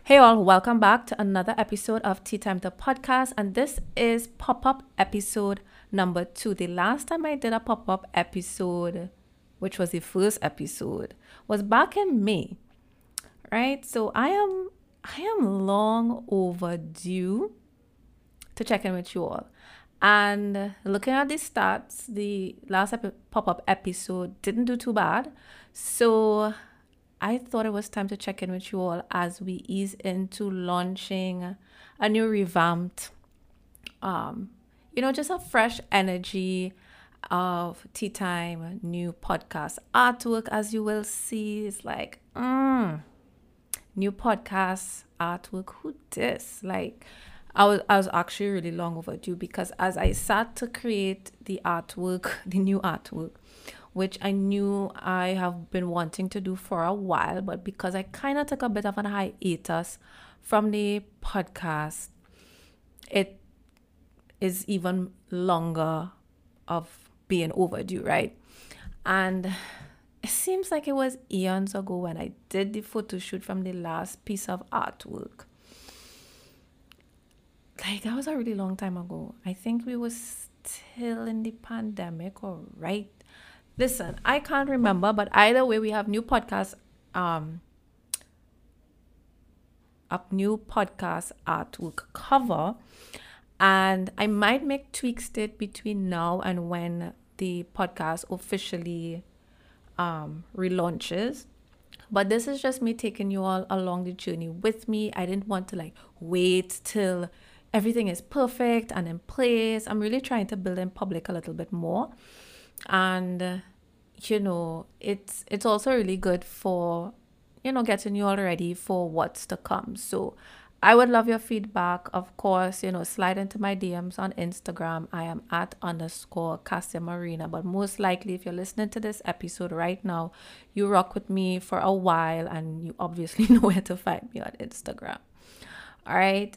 Hey all, welcome back to another episode of Tea Time the Podcast, and this is pop-up episode number 2. The last time I did a pop-up episode, which was the first episode, was back in May, right? So I am long overdue to check in with you all. And looking at the stats, the last pop-up episode didn't do too bad. So I thought it was time to check in with you all as we ease into launching a new revamped, just a fresh energy of tea time, new podcast artwork. As you will see, it's like, new podcast artwork. Who this? Like, I was actually really long overdue because as I sat to create the artwork, the new artwork, which I knew I have been wanting to do for a while, but because I kind of took a bit of an hiatus from the podcast, it is even longer of being overdue, right? And it seems like it was eons ago when I did the photo shoot from the last piece of artwork. Like, that was a really long time ago. I think we were still in the pandemic or right. Listen, I can't remember, but either way, we have new podcast, new podcast artwork cover, and I might make tweaks to it between now and when the podcast officially relaunches. But this is just me taking you all along the journey with me. I didn't want to like wait till everything is perfect and in place. I'm really trying to build in public a little bit more. And it's also really good for getting you all ready for what's to come. So I would love your feedback. Of course, slide into my DMs on Instagram. I am at _Cassia Marina. But most likely, if you're listening to this episode right now, you rock with me for a while and you obviously know where to find me on Instagram. All right.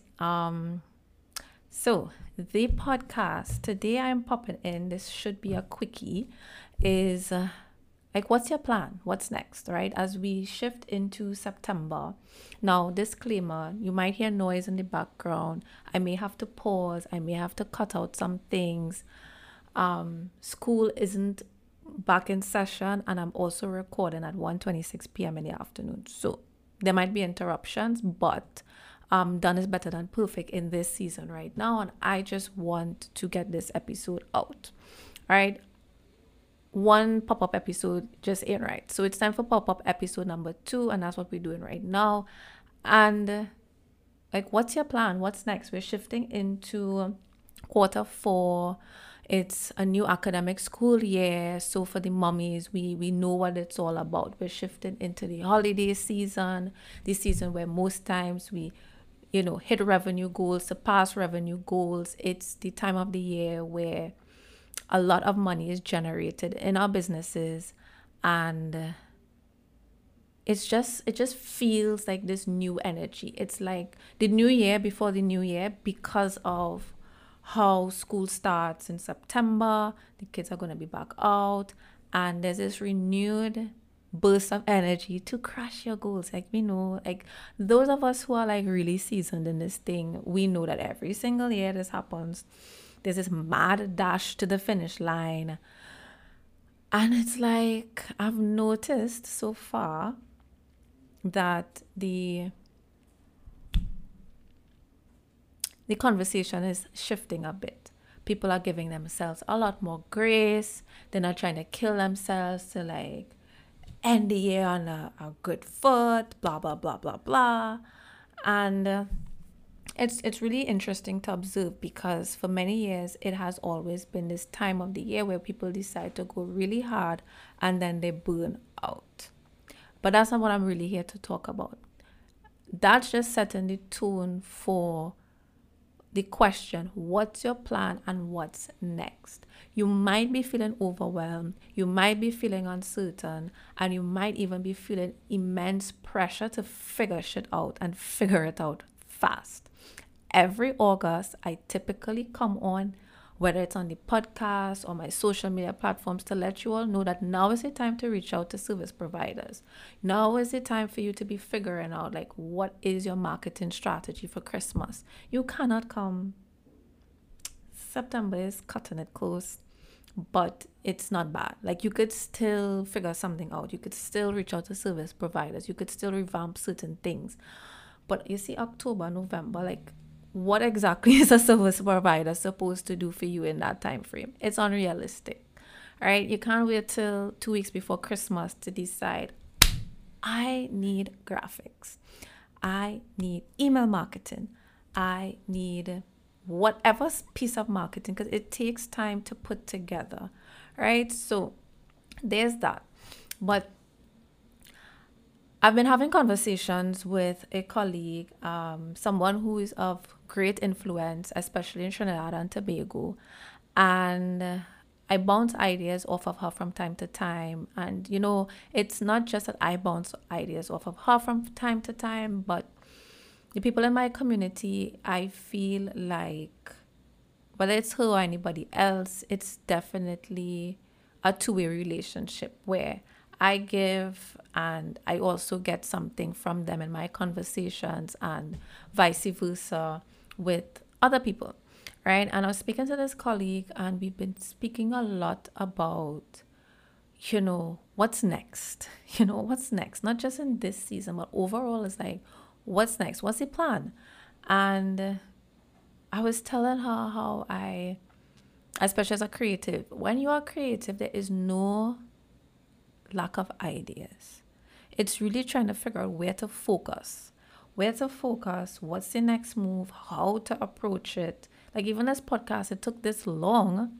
So the podcast today I'm popping in, this should be a quickie, is like, what's your plan? What's next, right? As we shift into September. Now, disclaimer, you might hear noise in the background. I may have to pause. I may have to cut out some things. School isn't back in session, and I'm also recording at 1:26 p.m. in the afternoon. So there might be interruptions, but done is better than perfect in this season right now. And I just want to get this episode out. All right. One pop-up episode just ain't right. So it's time for pop-up episode number 2, and that's what we're doing right now. And like, what's your plan? What's next? We're shifting into Q4. It's a new academic school year. So for the mummies, we know what it's all about. We're shifting into the holiday season, the season where most times we hit revenue goals, surpass revenue goals. It's the time of the year where a lot of money is generated in our businesses, and it just feels like this new energy. It's like the new year before the new year, because of how school starts in September. The kids are going to be back out, and there's this renewed burst of energy to crush your goals. Like, we know, like, those of us who are like really seasoned in this thing, we know that every single year this happens. There's this mad dash to the finish line. And it's like, I've noticed so far that the conversation is shifting a bit. People are giving themselves a lot more grace. They're not trying to kill themselves to like end the year on a good foot, blah, blah, blah, blah, blah. And it's really interesting to observe, because for many years it has always been this time of the year where people decide to go really hard and then they burn out. But that's not what I'm really here to talk about. That's just setting the tone for the question, what's your plan and what's next? You might be feeling overwhelmed, you might be feeling uncertain, and you might even be feeling immense pressure to figure shit out and figure it out fast. Every August, I typically come on whether it's on the podcast or my social media platforms, to let you all know that now is the time to reach out to service providers. Now is the time for you to be figuring out like what is your marketing strategy for Christmas. You cannot come. September is cutting it close, but it's not bad. Like you could still figure something out. You could still reach out to service providers. You could still revamp certain things. But you see, October, November, like what exactly is a service provider supposed to do for you in that time frame? It's unrealistic. All right, you can't wait till 2 weeks before Christmas to decide, I need graphics, I need email marketing, I need whatever piece of marketing, because it takes time to put together, right? So there's that. But I've been having conversations with a colleague, someone who is of great influence, especially in Trinidad and Tobago, and I bounce ideas off of her from time to time. And you know, it's not just that I bounce ideas off of her from time to time, but the people in my community, I feel like, whether it's her or anybody else, it's definitely a two-way relationship where I give and I also get something from them in my conversations, and vice versa with other people, right? And I was speaking to this colleague, and we've been speaking a lot about, you know, what's next? You know, what's next? Not just in this season, but overall, it's like, what's next? What's the plan? And I was telling her how especially as a creative, when you are creative, there is no lack of ideas. It's really trying to figure out where to focus, what's the next move, how to approach it. Like even this podcast, it took this long,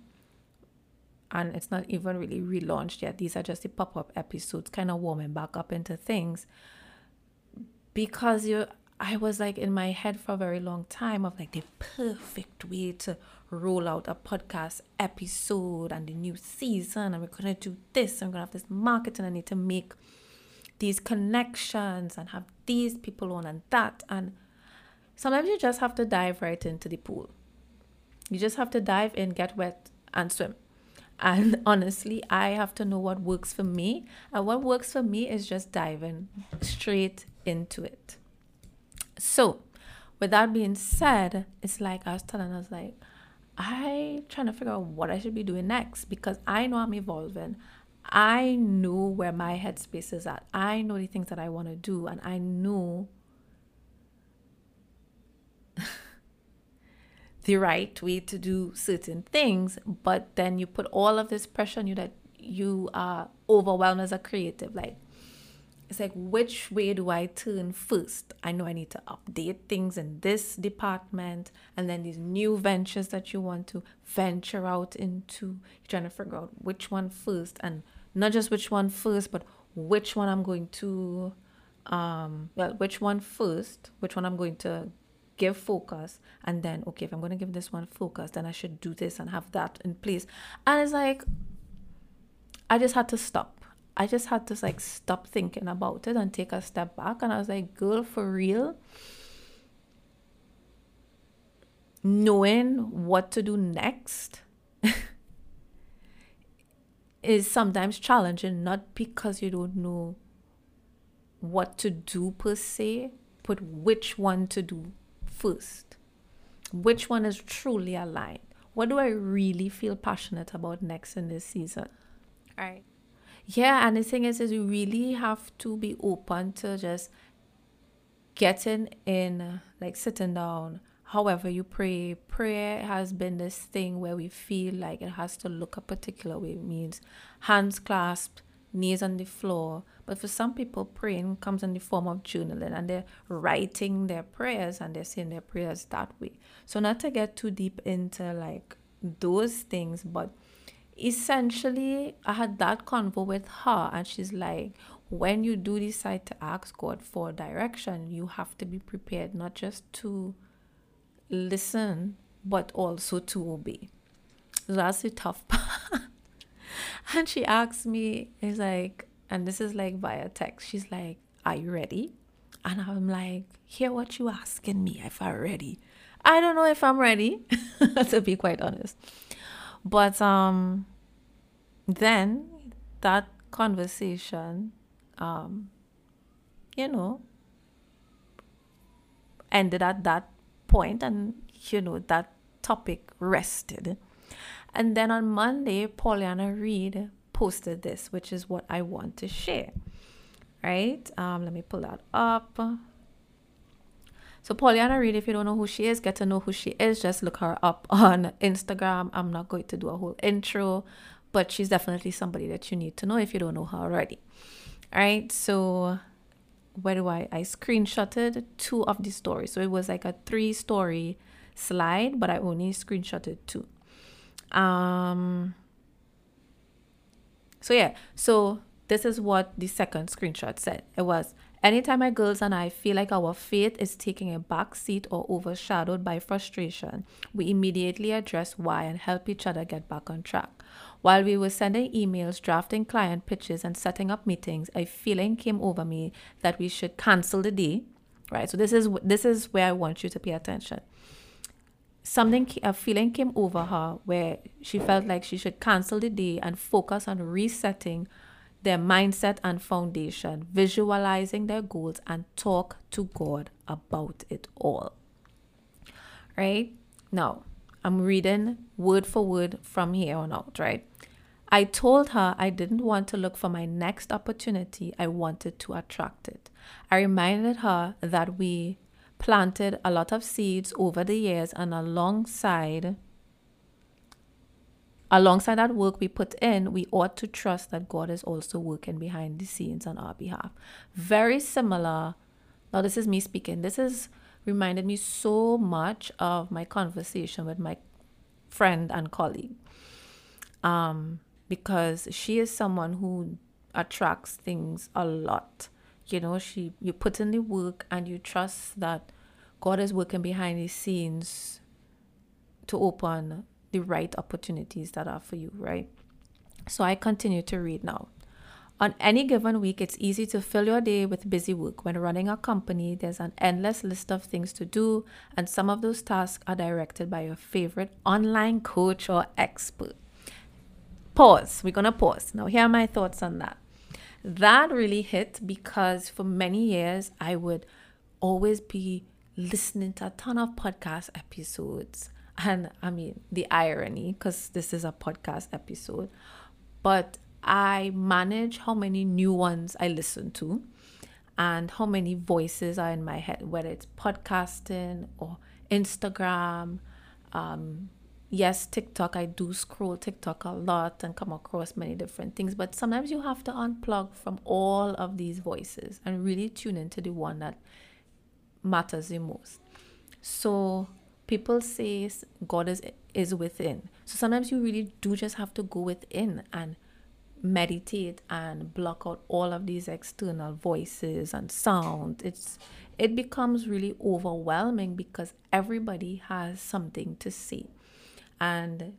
and it's not even really relaunched yet. These are just the pop-up episodes, kind of warming back up into things. Because I was like in my head for a very long time of like the perfect way to roll out a podcast episode and the new season, and we're going to do this, and we're going to have this marketing, I need to make these connections and have these people on and that. And sometimes you just have to dive right into the pool. You just have to dive in, get wet, and swim. And honestly, I have to know what works for me. And what works for me is just diving straight into it. So, with that being said, it's like I was telling us, like, I trying to figure out what I should be doing next, because I know I'm evolving. I know where my headspace is at. I know the things that I want to do, and I know the right way to do certain things. But then you put all of this pressure on you that you are overwhelmed as a creative. Like, it's like, which way do I turn first? I know I need to update things in this department, and then these new ventures that you want to venture out into. You're trying to figure out which one first, and not just which one first, but which one I'm going to, which one first, which one I'm going to give focus, and then, okay, if I'm going to give this one focus, then I should do this and have that in place. And it's like, I just had to stop. I just had to like stop thinking about it and take a step back. And I was like, girl, for real, knowing what to do next is sometimes challenging, not because you don't know what to do per se, but which one to do first. Which one is truly aligned? What do I really feel passionate about next in this season? All right. Yeah, and the thing is you really have to be open to just getting in, like sitting down. However you pray, prayer has been this thing where we feel like it has to look a particular way. It means hands clasped, knees on the floor. But for some people, praying comes in the form of journaling, and they're writing their prayers and they're saying their prayers that way. So not to get too deep into like those things, but essentially, I had that convo with her, and she's like, when you do decide to ask God for direction, you have to be prepared not just to listen, but also to obey. So that's the tough part. And she asked me, is like, and this is like via text, she's like, are you ready? And I'm like, hear what you asking me if I'm ready. I don't know if I'm ready, to be quite honest. But then that conversation, um, you know, ended at that point, and that topic rested. And then on Monday, Paulina Reed posted this, which is what I want to share. Right? Let me pull that up. So Paulina Reed, if you don't know who she is, get to know who she is. Just look her up on Instagram. I'm not going to do a whole intro, but she's definitely somebody that you need to know if you don't know her already. All right. So where do I screenshotted 2 of the stories. So it was like a 3-story slide, but I only screenshotted 2. So yeah. So this is what the second screenshot said. It was, anytime my girls and I feel like our faith is taking a back seat or overshadowed by frustration, we immediately address why and help each other get back on track. While we were sending emails, drafting client pitches, and setting up meetings, a feeling came over me that we should cancel the day. Right. So this is where I want you to pay attention. A feeling came over her where she felt like she should cancel the day and focus on resetting their mindset and foundation, visualizing their goals, and talk to God about it all. Right? Now, I'm reading word for word from here on out, right? I told her I didn't want to look for my next opportunity. I wanted to attract it. I reminded her that we planted a lot of seeds over the years, and alongside that work we put in, we ought to trust that God is also working behind the scenes on our behalf. Very similar. Now, this is me speaking. This has reminded me so much of my conversation with my friend and colleague. Because she is someone who attracts things a lot. You put in the work and you trust that God is working behind the scenes to open the right opportunities that are for you, right? So I continue to read now. On any given week, it's easy to fill your day with busy work. When running a company, there's an endless list of things to do, and some of those tasks are directed by your favorite online coach or expert. Pause. We're going to pause. Now, here are my thoughts on that. That really hit because for many years, I would always be listening to a ton of podcast episodes. And I mean, the irony, because this is a podcast episode, but I manage how many new ones I listen to and how many voices are in my head, whether it's podcasting or Instagram. Yes, TikTok, I do scroll TikTok a lot and come across many different things, but sometimes you have to unplug from all of these voices and really tune into the one that matters the most. So people say God is within. So sometimes you really do just have to go within and meditate and block out all of these external voices and sound. It becomes really overwhelming because everybody has something to say. And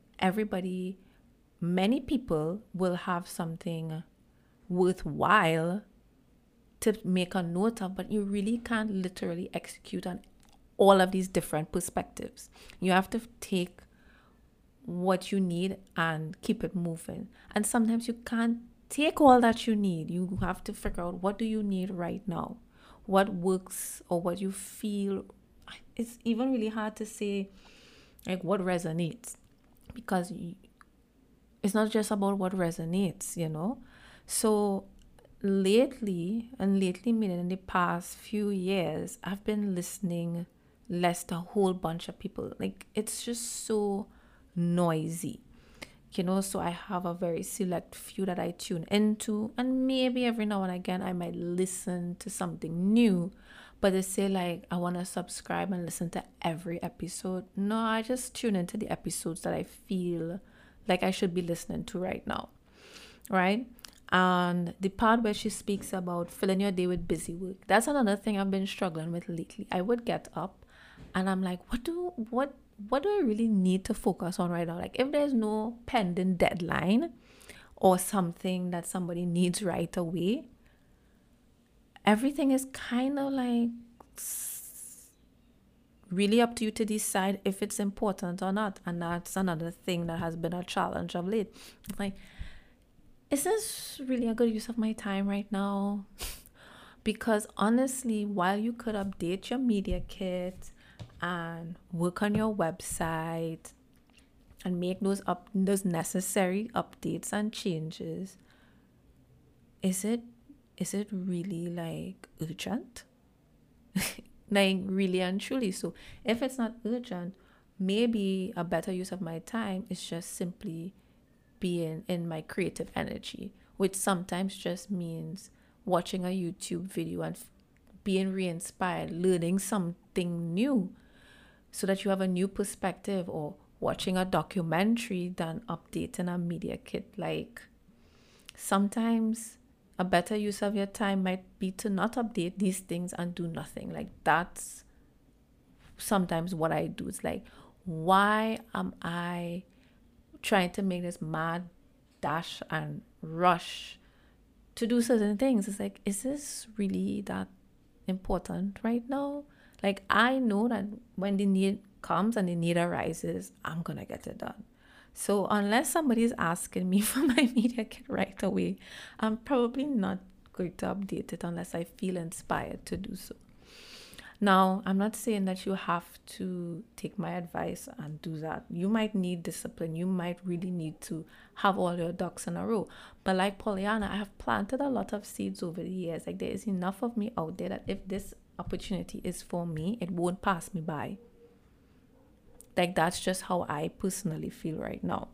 many people will have something worthwhile to make a note of, but you really can't literally execute on all of these different perspectives. You have to take what you need and keep it moving. And sometimes you can't take all that you need. You have to figure out, what do you need right now? What works or what you feel. It's even really hard to say like what resonates, because it's not just about what resonates, So lately meaning in the past few years, I've been listening less to a whole bunch of people. Like, it's just so noisy, so I have a very select few that I tune into, and maybe every now and again I might listen to something new. But they say like, I want to subscribe and listen to every episode. No, I just tune into the episodes that I feel like I should be listening to right now, right? And the part where she speaks about filling your day with busy work, that's another thing I've been struggling with lately. I would get up and I'm like, what do I really need to focus on right now? Like, if there's no pending deadline or something that somebody needs right away, everything is kind of like really up to you to decide if it's important or not. And that's another thing that has been a challenge of late. Like, is this really a good use of my time right now? Because honestly, while you could update your media kit and work on your website and make those necessary updates and changes, is it really like urgent? Like really and truly. So if it's not urgent, maybe a better use of my time is just simply being in my creative energy, which sometimes just means watching a YouTube video and being re-inspired, learning something new so that you have a new perspective, or watching a documentary than updating a media kit. Like, sometimes a better use of your time might be to not update these things and do nothing. Like, that's sometimes what I do. It's like, why am I trying to make this mad dash and rush to do certain things? It's like, is this really that important right now? Like, I know that when the need comes and the need arises, I'm gonna get it done. So unless somebody is asking me for my media kit right away, I'm probably not going to update it unless I feel inspired to do so. Now, I'm not saying that you have to take my advice and do that. You might need discipline. You might really need to have all your ducks in a row. But like Pollyanna, I have planted a lot of seeds over the years. Like, there is enough of me out there that if this opportunity is for me, it won't pass me by. Like, that's just how I personally feel right now.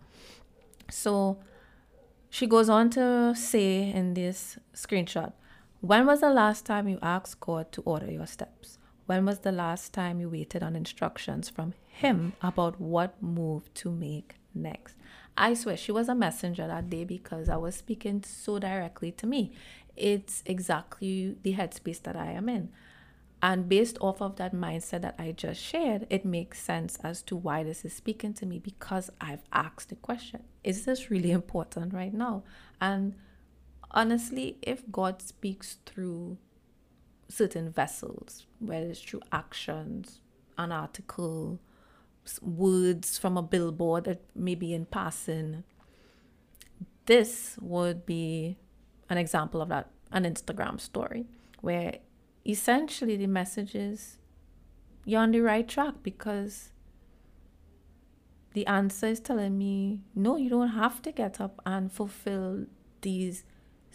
So she goes on to say in this screenshot, when was the last time you asked God to order your steps? When was the last time you waited on instructions from Him about what move to make next? I swear she was a messenger that day, because I was speaking so directly to me. It's exactly the headspace that I am in. And based off of that mindset that I just shared, it makes sense as to why this is speaking to me, because I've asked the question, is this really important right now? And honestly, if God speaks through certain vessels, whether it's through actions, an article, words from a billboard that maybe in passing, this would be an example of that, an Instagram story, where essentially the message is you're on the right track, because the answer is telling me, no, you don't have to get up and fulfill these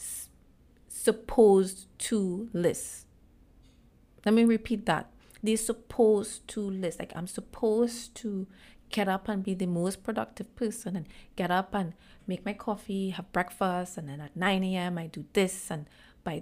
supposed to lists. Let me repeat that. These supposed to lists. Like, I'm supposed to get up and be the most productive person, and get up and make my coffee, have breakfast, and then at 9 a.m. I do this, and by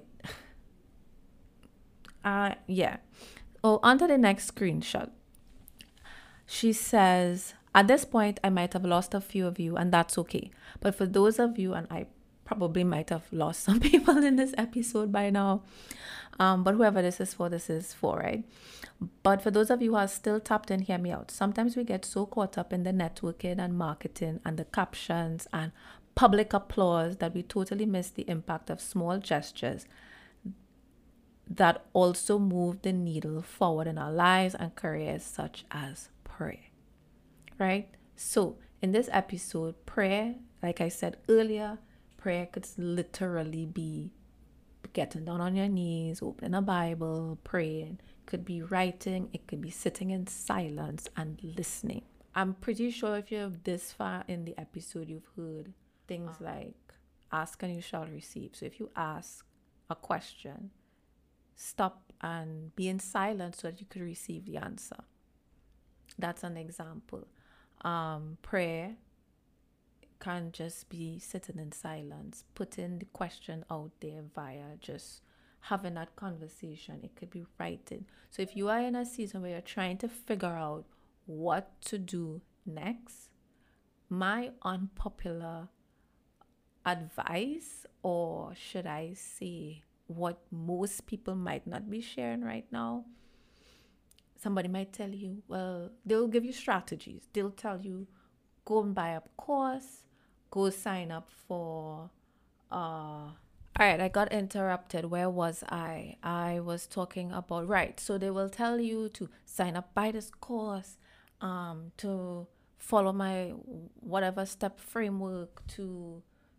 yeah. Oh, on to the next screenshot. She says, at this point, I might have lost a few of you, and that's okay. But for those of you, and I probably might have lost some people in this episode by now, but whoever this is for, right? But for those of you who are still tapped in, hear me out. Sometimes we get so caught up in the networking and marketing and the captions and public applause that we totally miss the impact of small gestures that also move the needle forward in our lives and careers, such as prayer, right? So in this episode, prayer, like I said earlier, prayer could literally be getting down on your knees, opening a Bible, praying. It could be writing, it could be sitting in silence and listening. I'm pretty sure if you're this far in the episode, you've heard things like ask and you shall receive. So if you ask a question, stop and be in silence so that you could receive the answer. That's an example. Prayer can just be sitting in silence, putting the question out there via just having that conversation. It could be writing. So if you are in a season where you're trying to figure out what to do next, my unpopular advice, or should I say what most people might not be sharing right now, somebody might tell you, well, they'll give you strategies. They'll tell you, go and buy a course, go sign up for All right, I got interrupted. Where was I? I was talking about, right. So they will tell you to sign up, buy this course, to follow my whatever step framework to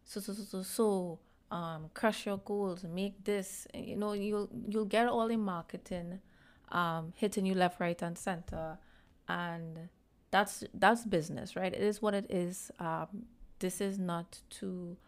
crush your goals, make this. You know, you'll get all the marketing, hitting you left, right, and center, and that's business, right? It is what it is. This is not to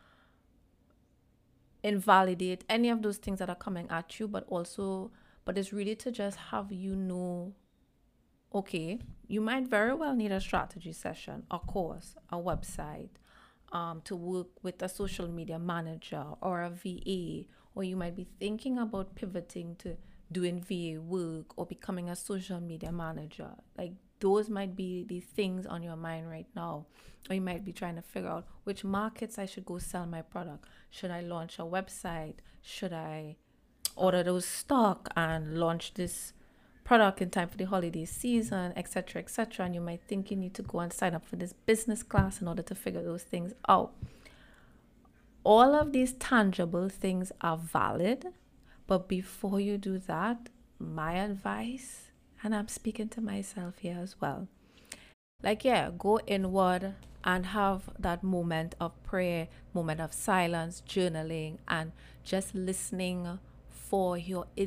invalidate any of those things that are coming at you, but it's really to just have you know, okay, you might very well need a strategy session, a course, a website, to work with a social media manager or a VA, or you might be thinking about pivoting to doing VA work or becoming a social media manager. Like those might be the things on your mind right now. Or you might be trying to figure out which markets I should go sell my product. Should I launch a website? Should I order those stock and launch this product in time for the holiday season, etc., etc.? And you might think you need to go and sign up for this business class in order to figure those things out. All of these tangible things are valid, but before you do that, my advice, and I'm speaking to myself here as well, like, yeah, go inward and have that moment of prayer, moment of silence, journaling, and just listening for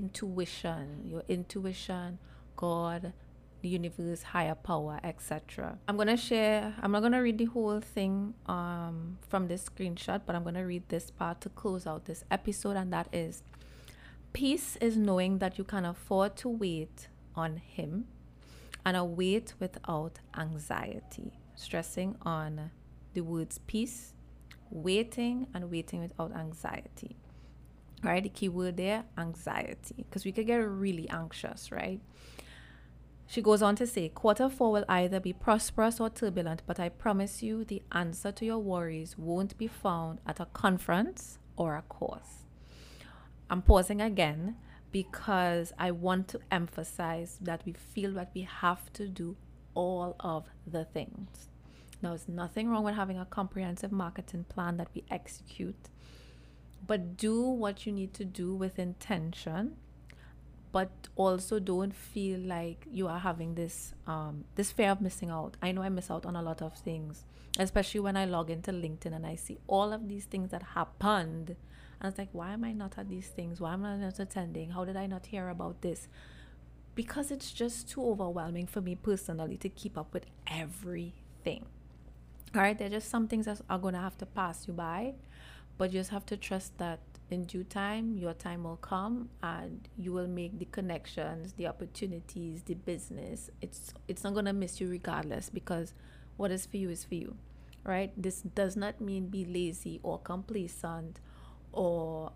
your intuition, God, the universe, higher power, etc. I'm not gonna read the whole thing from this screenshot, but I'm gonna read this part to close out this episode, and that is: peace is knowing that you can afford to wait on Him, and a wait without anxiety. Stressing on the words peace, waiting, and waiting without anxiety. Right? The key word there, anxiety, because we could get really anxious, right? She goes on to say, quarter four will either be prosperous or turbulent, but I promise you the answer to your worries won't be found at a conference or a course. I'm pausing again because I want to emphasize that we feel that we have to do all of the things. Now, there's nothing wrong with having a comprehensive marketing plan that we execute, but do what you need to do with intention, but also don't feel like you are having this fear of missing out. I know I miss out on a lot of things, especially when I log into LinkedIn and I see all of these things that happened. And it's like, why am I not at these things? Why am I not attending? How did I not hear about this? Because it's just too overwhelming for me personally to keep up with everything. All right, there are just some things that are going to have to pass you by, but you just have to trust that in due time, your time will come and you will make the connections, the opportunities, the business. It's not going to miss you regardless, because what is for you is for you, right? This does not mean be lazy or complacent or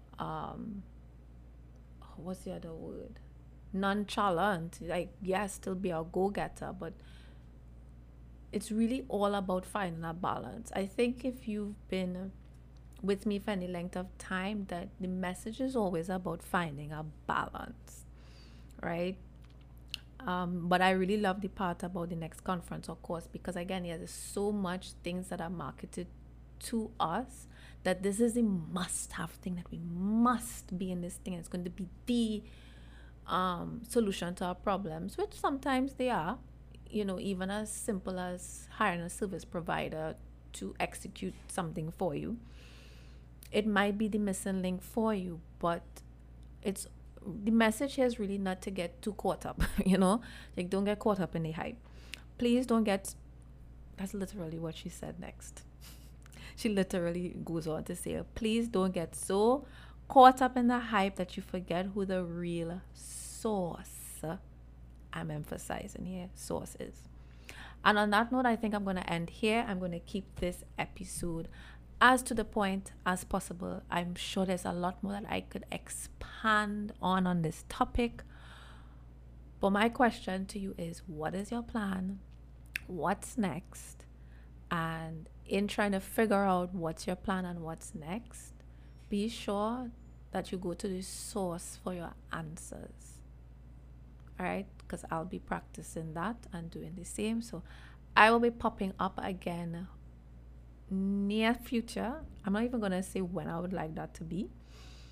what's the other word? Nonchalant. Like, yes, still be a go-getter, but it's really all about finding a balance. I think if you've been with me for any length of time, that the message is always about finding a balance, right? But I really love the part about the next conference, of course, because again, yeah, there's so much things that are marketed to us that this is a must-have thing, that we must be in this thing. It's going to be the solution to our problems, which sometimes they are, even as simple as hiring a service provider to execute something for you. It might be the missing link for you, but it's the message here is really not to get too caught up, like, don't get caught up in the hype. Please don't get, that's literally what she said next. She literally goes on to say, please don't get so caught up in the hype that you forget who the real source, I'm emphasizing here, source is. And on that note, I think I'm going to end here. I'm going to keep this episode as to the point as possible. I'm sure there's a lot more that I could expand on this topic. But my question to you is, what is your plan? What's next? And in trying to figure out what's your plan and what's next, be sure that you go to the source for your answers. All right? Because I'll be practicing that and doing the same. So I will be popping up again near future. I'm not even going to say when I would like that to be,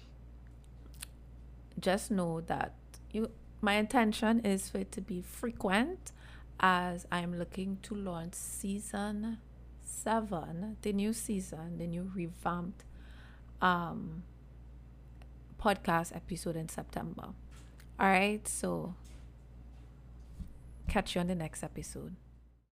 just know that my intention is for it to be frequent, as I'm looking to launch season 7, the new season, the new revamped um podcast episode in September. All right, so catch you on the next episode.